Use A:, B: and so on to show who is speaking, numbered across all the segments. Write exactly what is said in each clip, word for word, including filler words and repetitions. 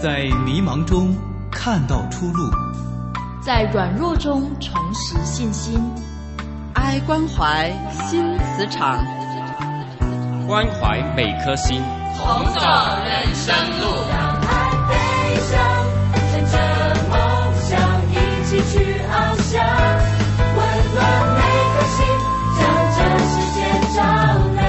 A: 在迷茫中看到出路，
B: 在软弱中重拾信心。
C: 爱关怀新磁场，
D: 关怀每颗心，
E: 同走人生路。
F: 让爱飞翔，乘着梦想一起去翱翔，温暖每颗心，将这世界照亮。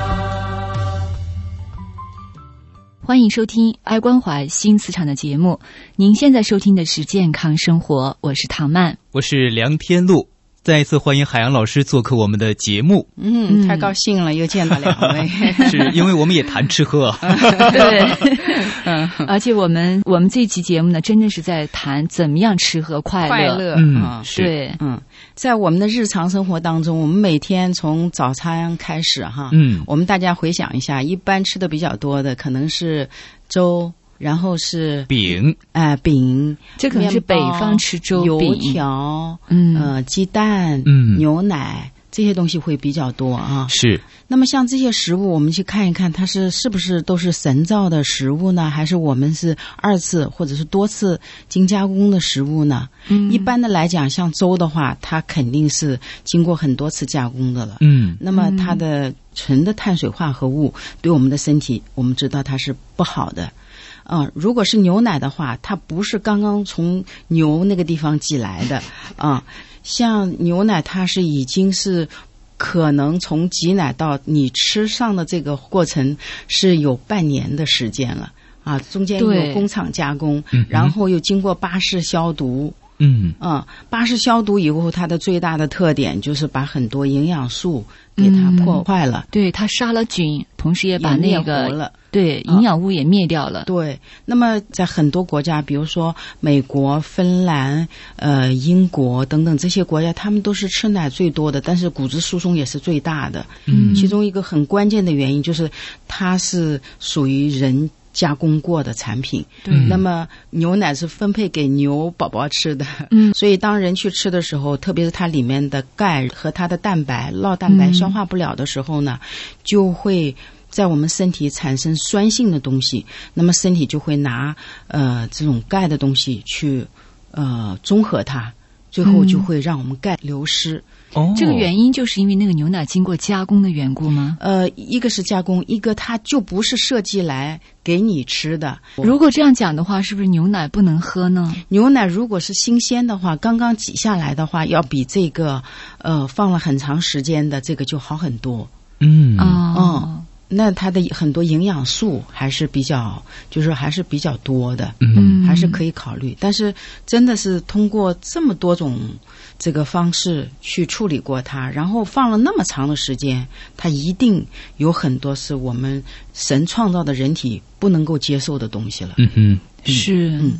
G: 欢迎收听爱关怀新磁场的节目，您现在收听的是健康生活，我是唐曼，
A: 我是梁天禄。再一次欢迎海洋老师做客我们的节目。
C: 嗯，太高兴了，又见到两位。
A: 是因为我们也谈吃喝。
G: 对，嗯，而且我们我们这期节目呢，真的是在谈怎么样吃喝快乐。
C: 快乐，
A: 嗯，
G: 对，
C: 嗯，在我们的日常生活当中，我们每天从早餐开始哈，
A: 嗯，
C: 我们大家回想一下，一般吃的比较多的可能是粥。然后是
A: 饼，
C: 哎、呃，饼，
G: 这可能是北方吃粥、
C: 油条，
G: 嗯，
C: 呃，鸡蛋，
A: 嗯，
C: 牛奶这些东西会比较多啊。
A: 是。
C: 那么像这些食物，我们去看一看，它是是不是都是神造的食物呢？还是我们是二次或者是多次精加工的食物呢？
G: 嗯，
C: 一般的来讲，像粥的话，它肯定是经过很多次加工的了。
A: 嗯，
C: 那么它的纯的碳水化合物对我们的身体，我们知道它是不好的。嗯，如果是牛奶的话，它不是刚刚从牛那个地方挤来的啊、嗯。像牛奶，它是已经是可能从挤奶到你吃上的这个过程是有半年的时间了啊，中间有工厂加工，然后又经过巴氏消毒。
A: 嗯
C: 嗯，巴氏消毒以后，它的最大的特点就是把很多营养素给它破坏了。
G: 嗯、对，它杀了菌，同时也把那个
C: 了
G: 对营养物也灭掉了、
C: 嗯。对，那么在很多国家，比如说美国、芬兰、呃英国等等这些国家，他们都是吃奶最多的，但是骨质疏松也是最大的。
A: 嗯，
C: 其中一个很关键的原因就是它是属于人加工过的产品，
G: 对，
C: 那么牛奶是分配给牛宝宝吃的，
G: 嗯，
C: 所以当人去吃的时候，特别是它里面的钙和它的蛋白、酪蛋白消化不了的时候呢，嗯、就会在我们身体产生酸性的东西，那么身体就会拿呃这种钙的东西去呃中和它，最后就会让我们钙流失。
A: 哦，
G: 这个原因就是因为那个牛奶经过加工的缘故吗？
C: 呃，一个是加工，一个它就不是设计来给你吃的。
G: 如果这样讲的话，是不是牛奶不能喝呢？
C: 牛奶如果是新鲜的话，刚刚挤下来的话，要比这个呃放了很长时间的这个就好很多。
A: 嗯
G: 哦。
C: 嗯，那它的很多营养素还是比较，就是还是比较多的，
A: 嗯，
C: 还是可以考虑。但是真的是通过这么多种这个方式去处理过它，然后放了那么长的时间，它一定有很多是我们神创造的人体不能够接受的东西了。
A: 嗯哼，
G: 是。
C: 嗯，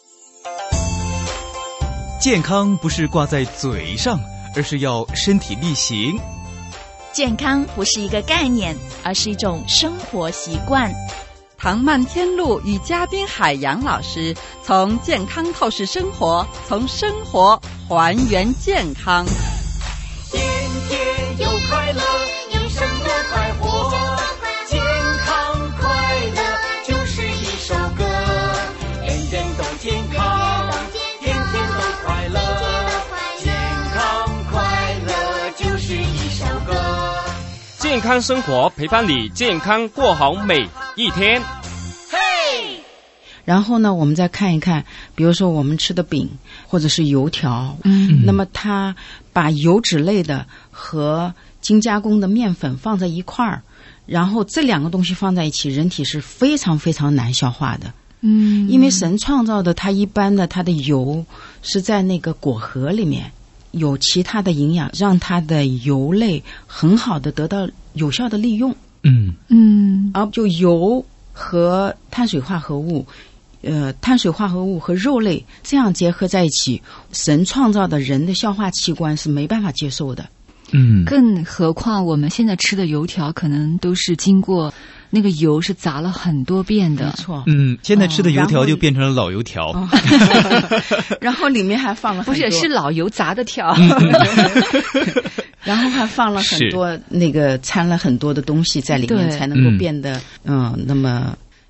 A: 健康不是挂在嘴上，而是要身体力行。
B: 健康不是一个概念，而是一种生活习惯。
C: 唐曼天禄与嘉宾海洋老师从健康透视生活，从生活还原健康。
F: 天天有快乐，有生活快活，健康快乐就是一首歌，人人都健康，天天都快乐，健康快乐就是一首歌。
D: 健康生活陪伴你健康过好每一天。
F: 嘿，
C: 然后呢，我们再看一看，比如说我们吃的饼或者是油条，
G: 嗯，
C: 那么它把油脂类的和精加工的面粉放在一块儿，然后这两个东西放在一起，人体是非常非常难消化的。
G: 嗯，
C: 因为神创造的，它一般的它的油是在那个果核里面。有其他的营养，让它的油类很好的得到有效的利用。
A: 嗯
G: 嗯，
C: 而就油和碳水化合物，呃，碳水化合物和肉类这样结合在一起，神创造的人的消化器官是没办法接受的。
A: 嗯，
G: 更何况我们现在吃的油条，可能都是经过那个油是炸了很多遍的。
C: 没错。
A: 嗯，现在吃的油条就变成了老油条。
C: 哦、然后里面还放了很多，
G: 不是是老油炸的条。
C: 然后还放了很多那个掺了很多的东西在里面，才能够变得嗯那么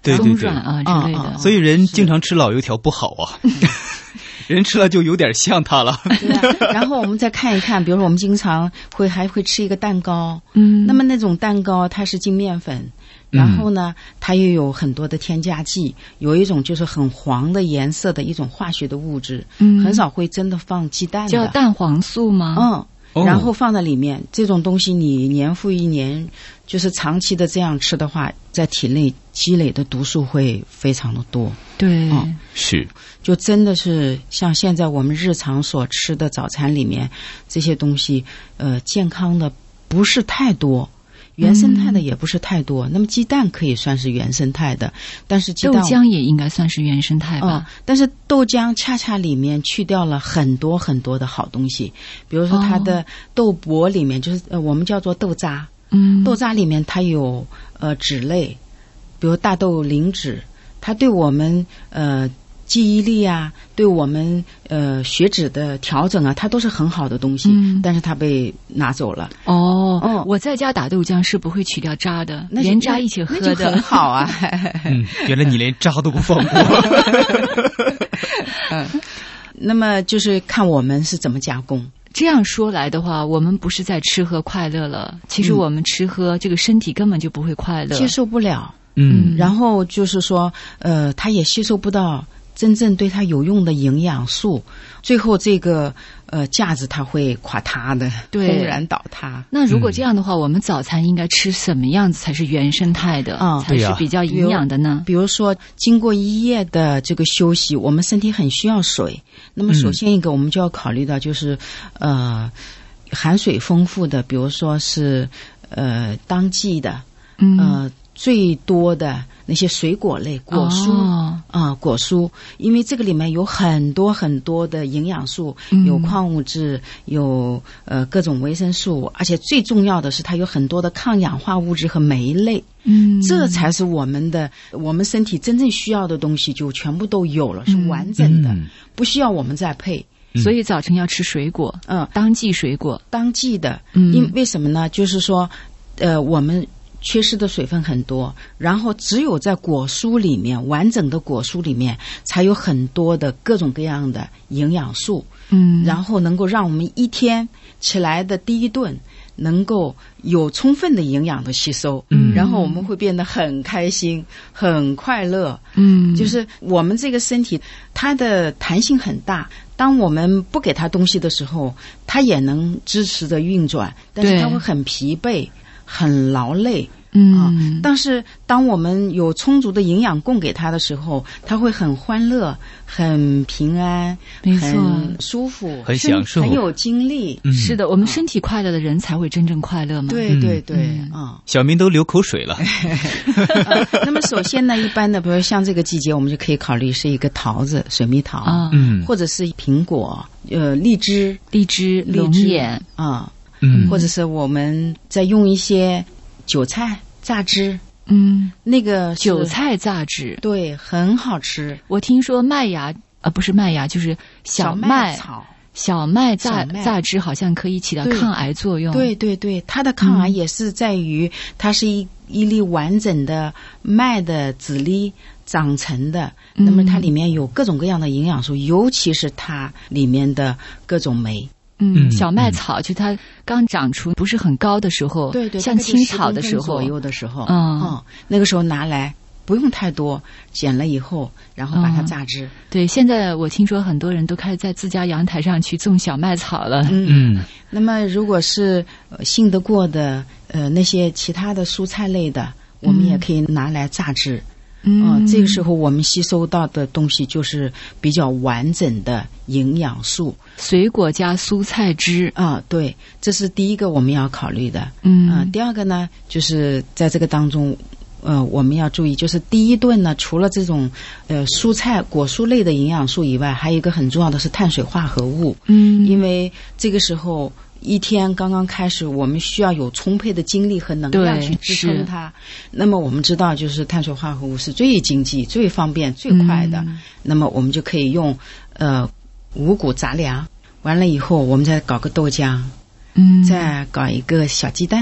A: 对对对
G: 松软啊之类的。
C: 啊啊
A: 所以人经常吃老油条不好啊。人吃了就有点像它了。
C: 对啊，然后我们再看一看，比如说我们经常会还会吃一个蛋糕，
G: 嗯，
C: 那么那种蛋糕它是精面粉，然后呢，它又有很多的添加剂，有一种就是很黄的颜色的一种化学的物质，
G: 嗯，
C: 很少会真的放鸡蛋的，
G: 叫蛋黄素吗？
C: 嗯。
A: 哦、
C: 然后放在里面，这种东西你年复一年，就是长期的这样吃的话，在体内积累的毒素会非常的多。
G: 对，
C: 嗯，
A: 是，
C: 就真的是像现在我们日常所吃的早餐里面这些东西，呃，健康的不是太多。原生态的也不是太多，嗯、那么鸡蛋可以算是原生态的，但是鸡蛋
G: 豆浆也应该算是原生态吧、
C: 嗯？但是豆浆恰恰里面去掉了很多很多的好东西，比如说它的豆粕里面、哦、就是呃我们叫做豆渣，
G: 嗯，
C: 豆渣里面它有呃脂类，比如大豆磷脂，它对我们呃。记忆力啊，对我们呃血脂的调整啊，它都是很好的东西，嗯、但是它被拿走了。
G: 哦，哦，我在家打豆浆是不会取掉渣的，连渣一起喝的，
C: 那就很好啊。
A: 嗯，原来你连渣都不放过。
C: 嗯，那么就是看我们是怎么加工。
G: 这样说来的话，我们不是在吃喝快乐了，其实我们吃喝、嗯、这个身体根本就不会快乐，
C: 接受不了。
A: 嗯，
C: 然后就是说，呃，它也吸收不到真正对它有用的营养素，最后这个呃架子它会垮塌的，轰然倒塌。
G: 那如果这样的话、嗯，我们早餐应该吃什么样子才是原生态的，
C: 嗯、
G: 才是比较营养的呢？
C: 比如说，经过一夜的这个休息，我们身体很需要水。那么，首先一个我们就要考虑到就是，嗯、呃，含水丰富的，比如说是呃当季的，嗯。呃最多的那些水果类果蔬啊、哦呃，果蔬，因为这个里面有很多很多的营养素，嗯、有矿物质，有呃各种维生素，而且最重要的是它有很多的抗氧化物质和酶类，嗯，这才是我们的我们身体真正需要的东西，就全部都有了，是完整的，嗯、不需要我们再配。
G: 所以早晨要吃水果，嗯，当季水果，
C: 当季的，嗯，因为什么呢？就是说，呃，我们。缺失的水分很多，然后只有在果蔬里面，完整的果蔬里面才有很多的各种各样的营养素，嗯，然后能够让我们一天起来的第一顿能够有充分的营养的吸收，嗯，然后我们会变得很开心、很快乐，嗯，就是我们这个身体它的弹性很大，当我们不给它东西的时候，它也能支持着运转，但是它会很疲惫。很劳累，嗯、啊，但是当我们有充足的营养供给它的时候，它会很欢乐、很平安、很舒服、
A: 很享受、
C: 很有精力。
G: 嗯、是的，我们身体快乐的人才会真正快乐嘛。
C: 对对对，啊、嗯，
A: 小明都流口水了。
C: 呃、那么首先呢，一般的，比如像这个季节，我们就可以考虑是一个桃子、水蜜桃，嗯，或者是苹果、呃，荔枝、
G: 荔枝、龙眼
C: 啊。嗯，或者是我们再用一些韭菜榨汁，
G: 嗯，
C: 那个
G: 韭菜榨汁，
C: 对，很好吃。
G: 我听说麦芽啊，不是麦芽，就是小麦
C: 草，
G: 小麦榨榨汁好像可以起到抗癌作用。
C: 对对对，它的抗癌也是在于、嗯、它是一一粒完整的麦的籽粒长成的，嗯、那么它里面有各种各样的营养素，尤其是它里面的各种酶。
G: 嗯，小麦草就它刚长出不是很高的时候，
C: 对对，
G: 像青草的时候
C: 左右的时候，
G: 嗯
C: 嗯，那个时候拿来不用太多，剪了以后，然后把它榨汁。
G: 嗯、对，现在我听说很多人都开始在自家阳台上去种小麦草了。
C: 嗯，嗯那么如果是、呃、信得过的呃那些其他的蔬菜类的，我们也可以拿来榨汁。嗯、呃，这个时候我们吸收到的东西就是比较完整的营养素，
G: 水果加蔬菜汁
C: 啊，对，这是第一个我们要考虑的。
G: 嗯，
C: 呃、第二个呢，就是在这个当中，呃，我们要注意，就是第一顿呢，除了这种呃蔬菜果蔬类的营养素以外，还有一个很重要的是碳水化合物。嗯，因为这个时候。一天刚刚开始，我们需要有充沛的精力和能量去支撑它。那么我们知道，就是碳水化合物是最经济、最方便、最快的。嗯、那么我们就可以用呃五谷杂粮，完了以后我们再搞个豆浆，嗯，再搞一个小鸡蛋，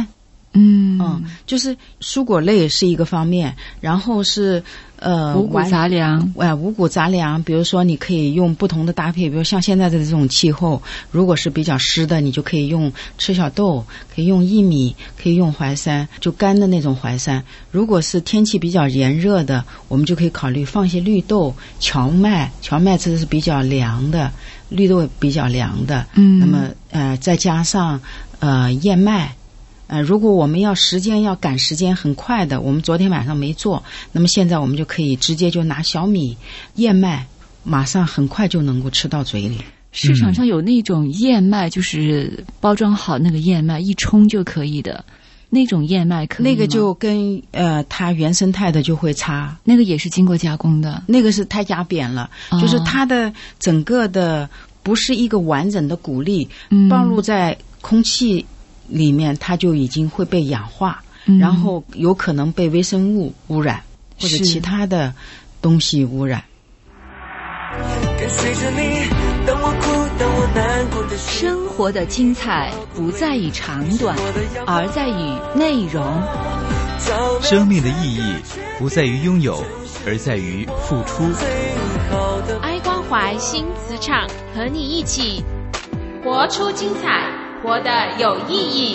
C: 嗯嗯，就是蔬果类是一个方面，然后是呃
G: 五谷杂粮，
C: 哎、呃，五谷杂粮，比如说你可以用不同的搭配，比如像现在的这种气候，如果是比较湿的，你就可以用赤小豆，可以用薏米，可以用淮山，就干的那种淮山。如果是天气比较炎热的，我们就可以考虑放一些绿豆、荞麦，荞麦这是比较凉的，绿豆比较凉的，嗯，那么呃再加上呃燕麦。呃，如果我们要时间要赶时间很快的，我们昨天晚上没做，那么现在我们就可以直接就拿小米、燕麦，马上很快就能够吃到嘴里。
G: 市场上有那种燕麦，就是包装好那个燕麦，一冲就可以的那种燕麦可以吗？
C: 那个就跟呃它原生态的就会差，
G: 那个也是经过加工的，
C: 那个是太压扁了，哦、就是它的整个的不是一个完整的谷粒，嗯、暴露在空气里面，它就已经会被氧化，嗯、然后有可能被微生物污染或者其他的东西污染。
F: 跟随着你，当我哭，当我难过的时候，
G: 生活的精彩不在于长短，而在于内容。
A: 生命的意义不在于拥有，而在于付出。
E: 爱关怀新磁场，和你一起活出精彩，活得有意义。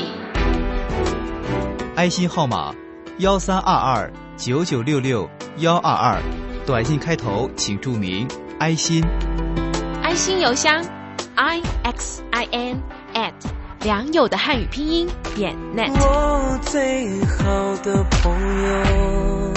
A: 爱心号码幺三二二九九六六幺二二，短信开头请注明爱心。
E: 爱心邮箱 i x i n at 良友的汉语拼音点 net。
F: 我最好的朋友。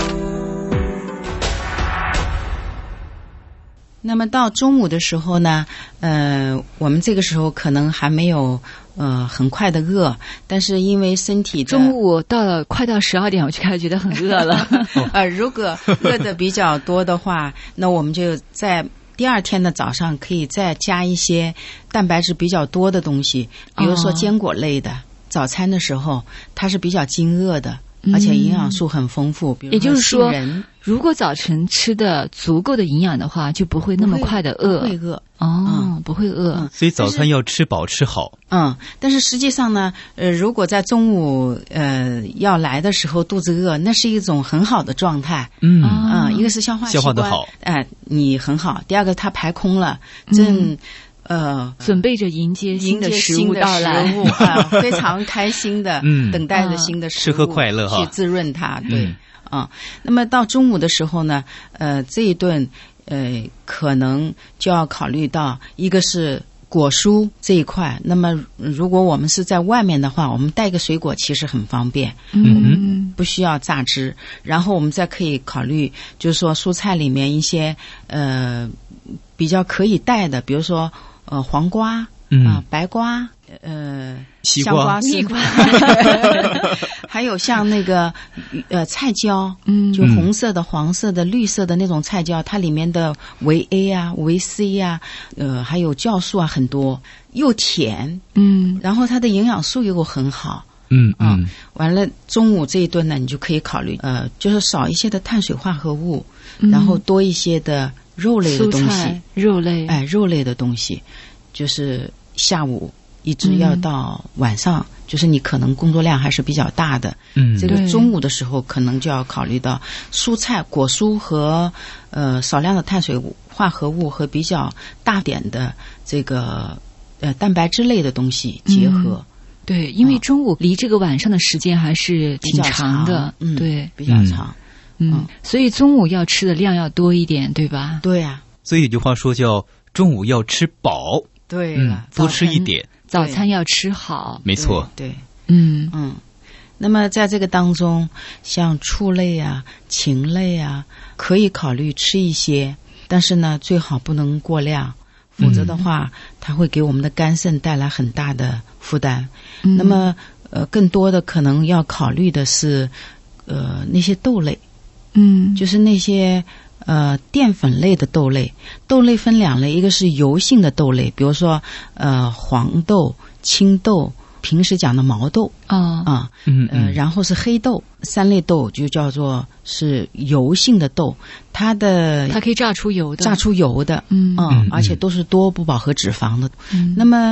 C: 那么到中午的时候呢，呃，我们这个时候可能还没有呃很快的饿，但是因为身体的
G: 中午到了快到十二点，我就开始觉得很饿了。
C: 呃，如果饿的比较多的话，那我们就在第二天的早上可以再加一些蛋白质比较多的东西，比如说坚果类的。哦、早餐的时候它是比较经饿的。而且营养素很丰富，比如说
G: 也就是说，
C: 人
G: 如果早晨吃的足够的营养的话，就不会那么快的饿，
C: 不会饿
G: 哦，
C: 嗯、
G: 不会饿、
A: 嗯。所以早餐要吃饱吃好。
C: 嗯，但是实际上呢，呃，如果在中午呃要来的时候肚子饿，那是一种很好的状态。
A: 嗯
C: 啊、嗯，一个是消化
A: 消化得好，
C: 哎、呃，你很好；第二个它排空了，正。嗯呃，
G: 准备着迎接新的食物到来，
C: 食物啊，非常开心的，
A: 嗯，
C: 等待着新的食物，
A: 吃喝快乐哈，
C: 去滋润它，对，啊、嗯，那么到中午的时候呢，呃，这一顿呃，可能就要考虑到一个是果蔬这一块。那么如果我们是在外面的话，我们带个水果其实很方便，
G: 嗯，
C: 不需要榨汁。然后我们再可以考虑，就是说蔬菜里面一些呃比较可以带的，比如说。呃，黄瓜，
A: 嗯、
C: 啊，白瓜，呃，
A: 西瓜，
C: 西瓜，还有像那个呃菜椒，嗯，就红色的、黄色的、绿色的那种菜椒，它里面的维 A 啊、维 C 啊，呃，还有酵素啊很多，又甜，嗯，然后它的营养素又很好。
A: 嗯嗯、啊，
C: 完了，中午这一顿呢，你就可以考虑，呃，就是少一些的碳水化合物，嗯、然后多一些的肉类的东西，
G: 肉类，
C: 哎，肉类的东西，就是下午一直要到晚上，嗯、就是你可能工作量还是比较大的，嗯，这个中午的时候可能就要考虑到蔬菜、果蔬和呃少量的碳水化合物和比较大点的这个呃蛋白质类的东西结合。
G: 嗯对，因为中午离这个晚上的时间还是挺长的，
C: 嗯，
G: 对，
C: 比较长，
G: 嗯，嗯所以中午要吃的量要多一点，对吧？
C: 对呀、啊，
A: 所以有句话说叫中午要吃饱，
C: 对、
A: 嗯，多吃一点，
G: 早餐要吃好，
A: 没错，
C: 对，对
G: 嗯
C: 嗯。那么在这个当中，像畜类啊、禽类啊，可以考虑吃一些，但是呢，最好不能过量。否则的话，它会给我们的肝肾带来很大的负担。嗯、那么，呃，更多的可能要考虑的是，呃，那些豆类，
G: 嗯，
C: 就是那些呃淀粉类的豆类。豆类分两类，一个是油性的豆类，比如说呃黄豆、青豆，平时讲的毛豆
G: 啊
C: 啊，
A: 嗯
C: 呃，然后是黑豆，三类豆就叫做是油性的豆，它的
G: 它可以榨出油的，
C: 榨出油的，
G: 嗯
C: 嗯，而且都是多不饱和脂肪的。
G: 嗯，
C: 那么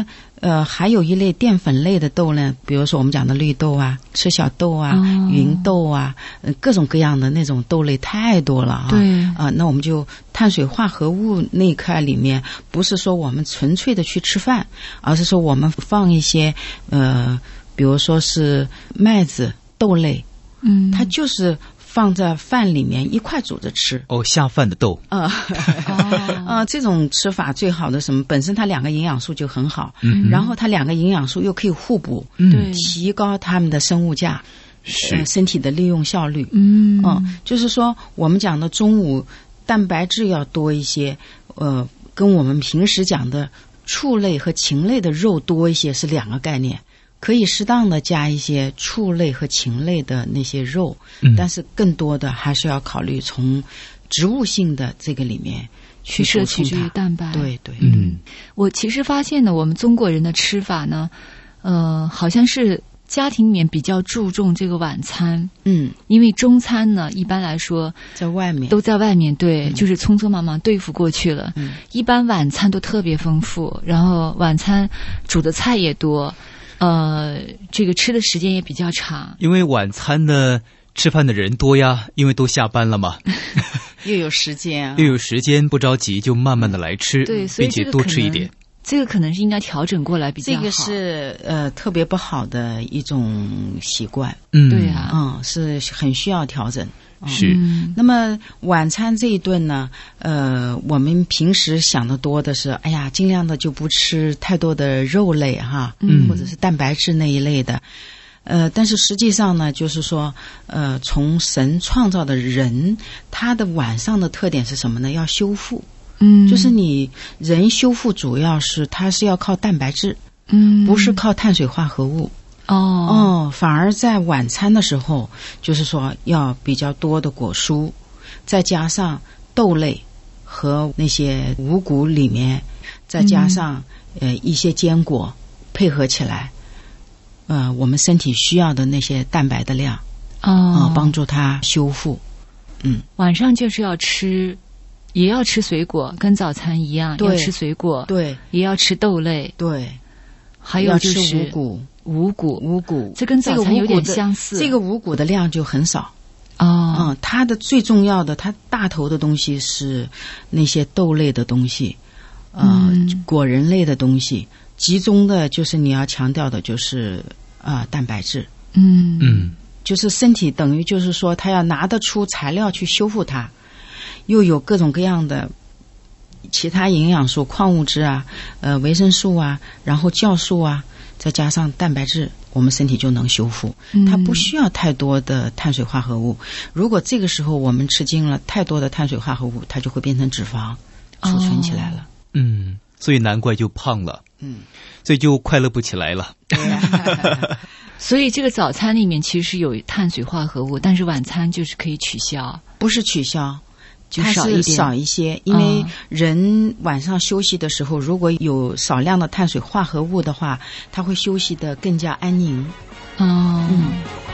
C: 呃，还有一类淀粉类的豆呢，比如说我们讲的绿豆啊、赤小豆啊、哦、芸豆啊、呃，各种各样的那种豆类太多了啊。
G: 对
C: 啊、呃，那我们就碳水化合物那一块里面，不是说我们纯粹的去吃饭，而是说我们放一些呃，比如说是麦子豆类，嗯，它就是放在饭里面一块煮着吃。
A: 哦，下饭的豆。
C: 啊、呃，呃，这种吃法最好的什么？本身它两个营养素就很好，嗯，然后它两个营养素又可以互补，
G: 嗯，
C: 提高它们的生物价，
A: 是、
C: 呃、身体的利用效率。
G: 嗯，
C: 嗯、呃，就是说我们讲的中午蛋白质要多一些，呃，跟我们平时讲的畜类和禽类的肉多一些是两个概念。可以适当的加一些畜类和禽类的那些肉，嗯，但是更多的还是要考虑从植物性的这个里面去
G: 摄取这些蛋白。
C: 对对，
G: 嗯，我其实发现呢，我们中国人的吃法呢，呃，好像是家庭里面比较注重这个晚餐，嗯，因为中餐呢，一般来说
C: 在外面
G: 都在外面，对，嗯、就是匆匆忙忙对付过去了。
C: 嗯，
G: 一般晚餐都特别丰富，然后晚餐煮的菜也多。呃，这个吃的时间也比较长，
A: 因为晚餐呢吃饭的人多呀，因为都下班了嘛，
C: 又有时间啊，
A: 又有时间，不着急，就慢慢的来吃，
G: 对，所以
A: 并且多吃一点。
G: 这个可能是应该调整过来比较好。
C: 这个是呃特别不好的一种习惯，
G: 嗯，对啊，
C: 嗯，是很需要调整。
A: 是、
C: 嗯，那么晚餐这一顿呢，呃，我们平时想的多的是，哎呀，尽量的就不吃太多的肉类哈，嗯，或者是蛋白质那一类的，呃，但是实际上呢，就是说，呃，从神创造的人，他的晚上的特点是什么呢？要修复，嗯，就是你人修复主要是它是要靠蛋白质，嗯，不是靠碳水化合物。
G: 哦
C: 哦，反而在晚餐的时候，就是说要比较多的果蔬，再加上豆类和那些五谷里面，再加上、嗯、呃一些坚果配合起来，呃，我们身体需要的那些蛋白的量，
G: 哦，
C: 呃、帮助它修复。嗯，
G: 晚上就是要吃，也要吃水果，跟早餐一样，要吃水果，
C: 对，
G: 也要吃豆类，
C: 对，
G: 还有就是
C: 要吃五谷。
G: 五谷，
C: 五谷，
G: 这跟早餐有点相似。
C: 这个五谷的量就很少
G: 哦。
C: 嗯，它的最重要的，它大头的东西是那些豆类的东西，呃，嗯、果仁类的东西。集中的就是你要强调的就是啊、呃、蛋白质。
G: 嗯
A: 嗯，
C: 就是身体等于就是说，它要拿得出材料去修复它，又有各种各样的其他营养素、矿物质啊，呃，维生素啊，然后酵素啊。再加上蛋白质，我们身体就能修复。它不需要太多的碳水化合物。如果这个时候我们吃进了太多的碳水化合物，它就会变成脂肪，储存起来了。哦、
A: 嗯，所以难怪就胖了。
C: 嗯，
A: 所以就快乐不起来了。
C: 对呀
G: 所以这个早餐里面其实有碳水化合物，但是晚餐就是可以取消。
C: 不是取消。
G: 它
C: 是少一些，因为人晚上休息的时候，如果有少量的碳水化合物的话，他会休息得更加安宁。
G: 哦，
C: 嗯。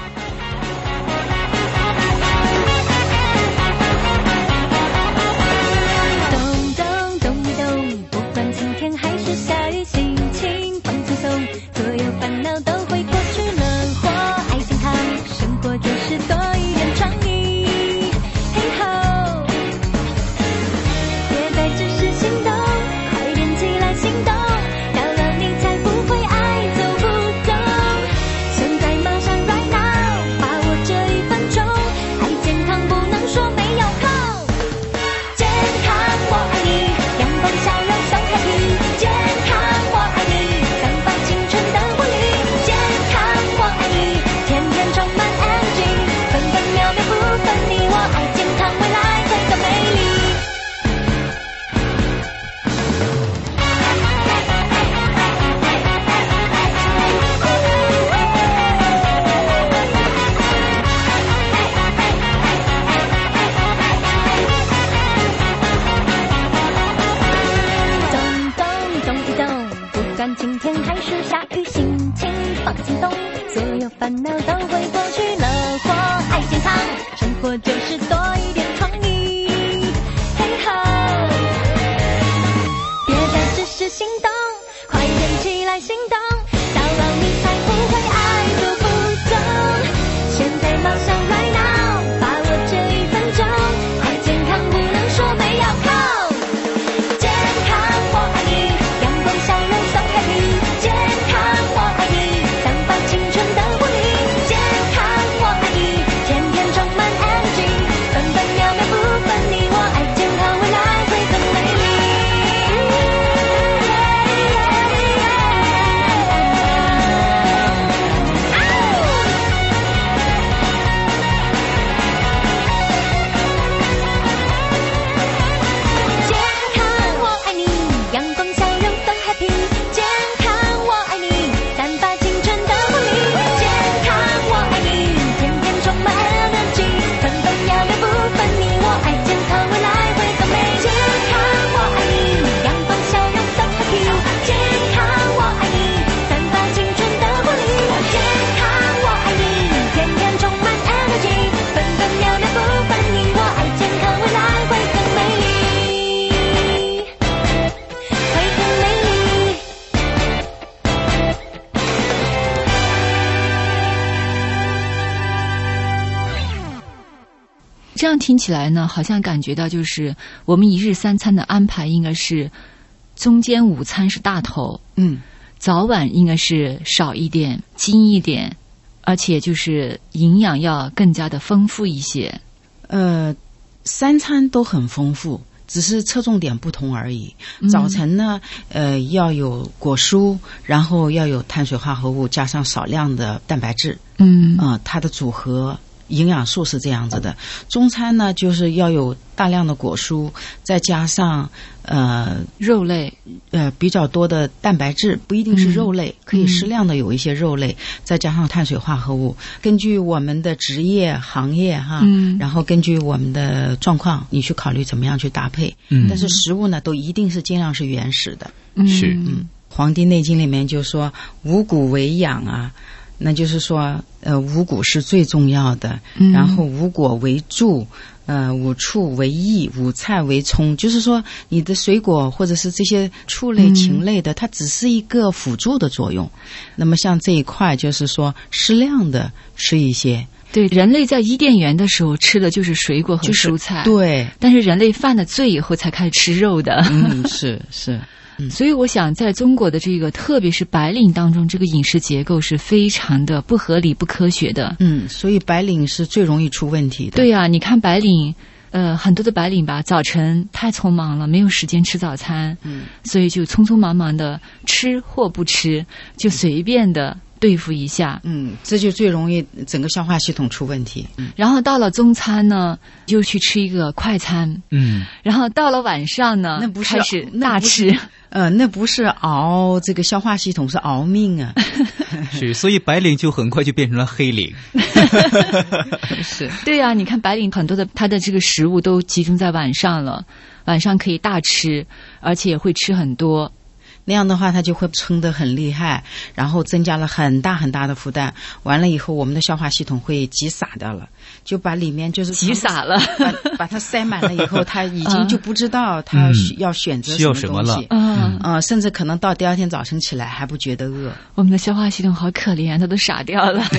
H: 咚咚咚一咚，不管晴天还是下雨，心情放轻松，所有烦恼都会过去了。或爱健康，生活就是多一点创意。晴天还是下雨，心情放轻松，所有烦恼都会过去了。或爱健康，生活就是多一点创意。嘿吼，别再只是行动，快点起来行动。 奔跑向 right now， 把握这一分钟，爱健康不能说没要靠。健康我爱你，阳光笑容送 happy。健康我爱你，散发青春的活力。健康我爱你，天天充满 energy， 分分秒秒不分你我爱，健康未来会更美丽。健康我爱你，阳光笑容都 happy。健康我爱你，散发青春的活力。健康我爱你，天天充满 energy， 分分秒秒不分你我爱，健康未来会更美。健康我爱你，阳光笑容都 happy。健康我爱你，散发青春的活力。健康我爱你，天天充满 energy， 分分秒秒不分你我爱，健康未来会更美丽，会更美丽。
G: 这样听起来呢，好像感觉到就是我们一日三餐的安排应该是中间午餐是大头，
C: 嗯，
G: 早晚应该是少一点、精一点，而且就是营养要更加的丰富一些。
C: 呃，三餐都很丰富，只是侧重点不同而已。
G: 嗯
C: 早晨呢，呃，要有果蔬，然后要有碳水化合物，加上少量的蛋白质。
G: 嗯
C: 呃，它的组合营养素是这样子的。中餐呢，就是要有大量的果蔬，再加上呃
G: 肉类，
C: 呃比较多的蛋白质，不一定是肉类，
G: 嗯
C: 可以适量的有一些肉类，再加上碳水化合物。根据我们的职业行业哈，
G: 嗯
C: 然后根据我们的状况，你去考虑怎么样去搭配。
A: 嗯
C: 但是食物呢，都一定是尽量是原始的。
G: 嗯
A: 是
C: 嗯，《黄帝内经》里面就说五谷为养啊，那就是说，呃，五谷是最重要的，
G: 嗯
C: 然后五果为助，呃，五畜为益，五菜为充，就是说你的水果或者是这些畜类、
G: 嗯
C: 禽类的，它只是一个辅助的作用。那么像这一块，就是说适量的吃一些，
G: 对，人类在伊甸园的时候吃的就是水果和
C: 就是
G: 蔬菜，
C: 对，
G: 但是人类犯了罪以后才开始吃肉的。
C: 嗯，是是。
G: 所以我想在中国的这个特别是白领当中，这个饮食结构是非常的不合理不科学的。
C: 嗯，所以白领是最容易出问题的。
G: 对呀、啊，你看白领呃很多的白领吧，早晨太匆忙了，没有时间吃早餐，
C: 嗯，
G: 所以就匆匆忙忙的吃或不吃，就随便的对付一下。
C: 嗯，这就最容易整个消化系统出问题。嗯，
G: 然后到了中餐呢，就去吃一个快餐。
A: 嗯，
G: 然后到了晚上呢，
C: 那不是
G: 开始大吃。
C: 呃，那不是熬这个消化系统，是熬命啊！
A: 是，所以白领就很快就变成了黑领。
C: 是，
G: 对呀、啊，你看白领很多的他的这个食物都集中在晚上了，晚上可以大吃，而且也会吃很多。
C: 那样的话，它就会撑得很厉害，然后增加了很大很大的负担。完了以后，我们的消化系统会挤洒掉了，就把里面就是
G: 挤洒了，
C: 把把它塞满了以后，它已经就不知道它要选择
A: 需要什么了。
G: 嗯，
C: 呃，甚至可能到第二天早晨起来还不觉得饿。
G: 我们的消化系统好可怜，它都傻掉了。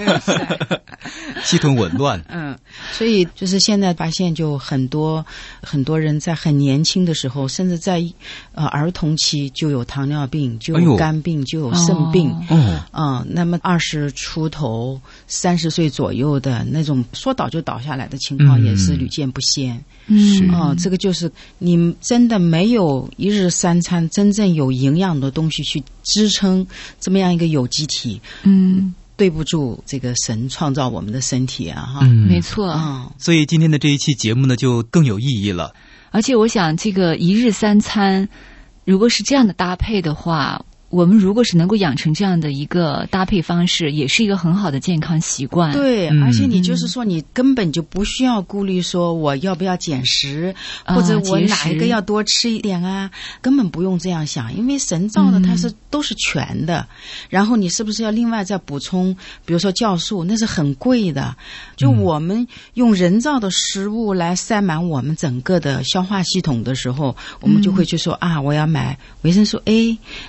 A: 系统紊乱。
C: 嗯，所以就是现在发现，就很多很多人在很年轻的时候，甚至在呃儿童期就有糖尿病，就有肝病，哎、就有肾病。
A: 哦，
C: 嗯，那么二十出头、三十岁左右的那种说倒就倒下来的情况，也是屡见不鲜。
G: 嗯，
C: 哦、嗯，这个就是你真的没有一日三餐真正有营养的东西去支撑这么样一个有机体。
G: 嗯。
C: 对不住这个神创造我们的身体啊，哈、
G: 嗯，没错
C: 啊、嗯。
A: 所以今天的这一期节目呢，就更有意义了。
G: 而且我想，这个一日三餐，如果是这样的搭配的话，我们如果是能够养成这样的一个搭配方式，也是一个很好的健康习惯。
C: 对，
A: 嗯、
C: 而且你就是说，你根本就不需要顾虑说我要不要减食，
G: 啊、
C: 或者我哪一个要多吃一点啊，根本不用这样想，因为神造的它是、嗯、都是全的。然后你是不是要另外再补充，比如说酵素，那是很贵的。就我们用人造的食物来塞满我们整个的消化系统的时候，我们就会去说、嗯、啊，我要买维生素 A、B 族维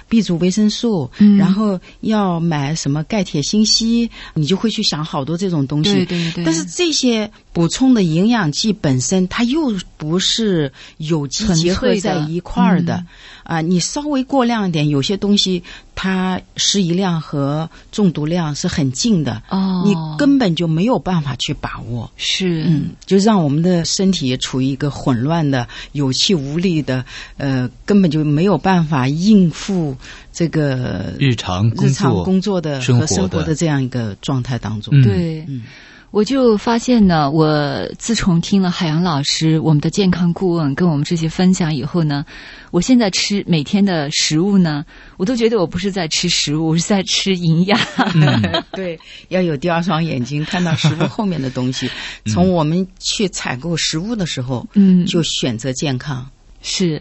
C: 维生素，嗯，然后要买什么钙铁锌硒，你就会去想好多这种东西。
G: 对对对。
C: 但是这些补充的营养剂本身，它又不是有机结合在一块儿的。啊、嗯呃，你稍微过量一点，有些东西它适宜量和中毒量是很近的，哦，你根本就没有办法去把握。
G: 是，
C: 嗯，就让我们的身体处于一个混乱的、有气无力的，呃，根本就没有办法应付这个
A: 日常工作、
C: 日常工作的
A: 和
C: 生活的这样一个状态当中。
G: 嗯、对，嗯。我就发现呢，我自从听了海洋老师我们的健康顾问跟我们这些分享以后呢，我现在吃每天的食物呢，我都觉得我不是在吃食物，我是在吃营养。
C: 嗯、对，要有第二双眼睛看到食物后面的东西。嗯、从我们去采购食物的时候，嗯，就选择健康。
G: 是。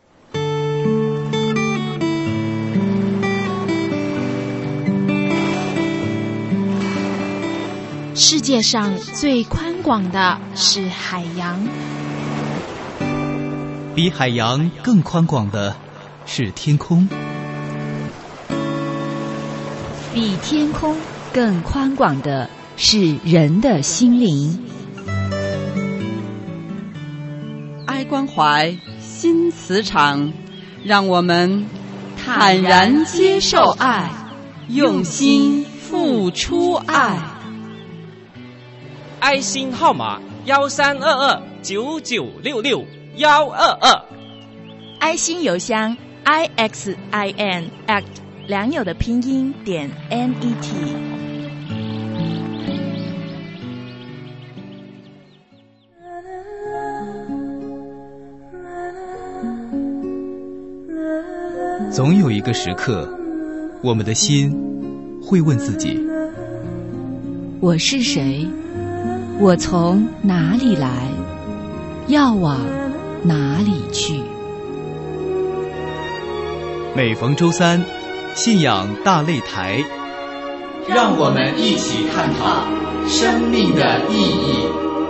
B: 世界上最宽广的是海洋，
A: 比海洋更宽广的是天空，
G: 比天空更宽广的是人的心灵。
I: 爱关怀新磁场，让我们坦然接受爱，用心付出爱。
D: 爱心号码幺三二二九九六六幺二二，
B: 爱心邮箱 i x i n act 良友的拼音点 n e t。
A: 总有一个时刻，我们的心会问自己：
G: 我是谁？我从哪里来？要往哪里去？
A: 每逢周三，信仰大擂台，
F: 让我们一起探讨生命的意义。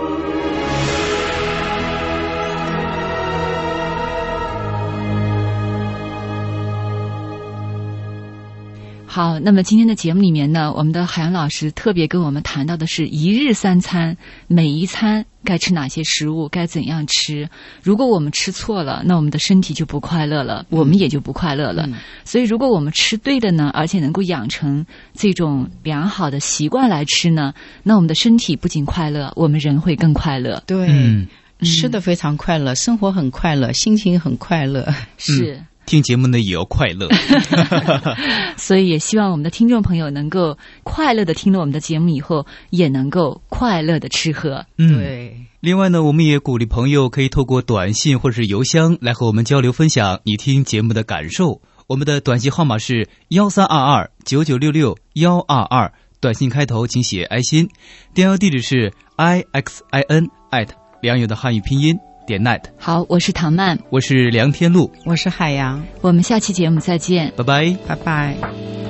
G: 好，那么今天的节目里面呢，我们的海洋老师特别跟我们谈到的是一日三餐，每一餐该吃哪些食物，该怎样吃。如果我们吃错了，那我们的身体就不快乐了，我们也就不快乐了。嗯、所以如果我们吃对的呢，而且能够养成这种良好的习惯来吃呢，那我们的身体不仅快乐，我们人会更快乐。
C: 对，嗯、吃得非常快乐，生活很快乐，心情很快乐。
G: 是。
A: 嗯，听节目呢也要快乐。
G: 所以也希望我们的听众朋友能够快乐的听了我们的节目以后，也能够快乐的吃喝。
A: 嗯，
C: 对。
A: 另外呢，我们也鼓励朋友可以透过短信或是邮箱来和我们交流分享你听节目的感受。我们的短信号码是幺三二二九九六六幺二二，短信开头请写爱心，电邮地址是 i x i n at 良友的汉语拼音点 net。
G: 好，我是唐曼，
A: 我是梁天禄，
C: 我是海洋，
G: 我们下期节目再见，
A: 拜拜，
C: 拜拜。